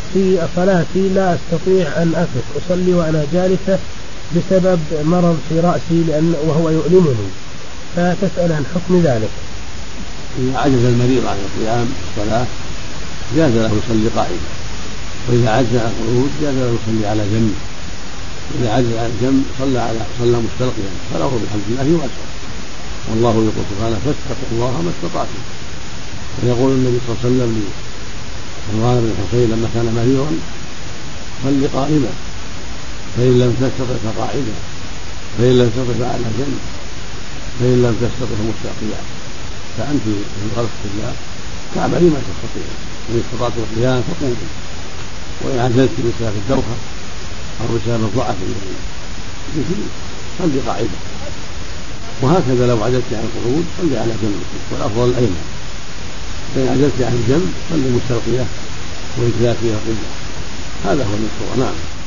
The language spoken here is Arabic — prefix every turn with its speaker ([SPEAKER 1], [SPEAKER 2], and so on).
[SPEAKER 1] في صلاتي لا أستطيع أن أقف، أصلي وأنا جالسة بسبب مرض في رأسي وهو يؤلمني، فتسأل عن حكم ذلك.
[SPEAKER 2] إذا عجز المريض عن القيام الصلاة جاز له يصلي قائما، وإذا عجز عن القعود جاز له يصلي على جنب. إذا عجز عن الجنب صلى مستلقيا فله بحمد الله واسع. والله يقول سبحانه فاتقوا الله ما استطعتم. ويقول النبي صلى الله عليه وسلم لعمران بن الحصين لما كان مريضا صل قائما فإن لم تستطع فقاعدا فإن لم تستطع فعلى جنب فإن لم تستطع مستلقيا. فأنت في الغرق في الله كعمل ما تستطيع، وإن استطعت القيام فقوموا، وإن عجزت بسبب الدوخة أو بسبب الضعف صل قاعدا. وهكذا لو عجزت عن القعود صل على جنب، والأفضل الأيمن. فإن عجزت عن الجنب صل مستلقية وإن كانت فيها قوة. هذا هو المشروع. نعم.